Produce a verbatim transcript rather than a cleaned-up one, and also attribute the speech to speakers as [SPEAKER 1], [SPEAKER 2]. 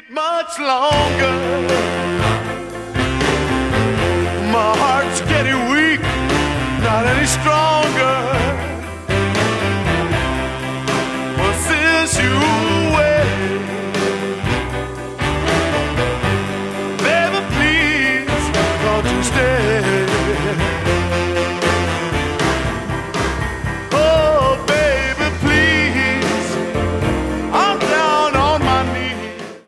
[SPEAKER 1] much longer. My heart's getting weak, not any stronger. Well, since you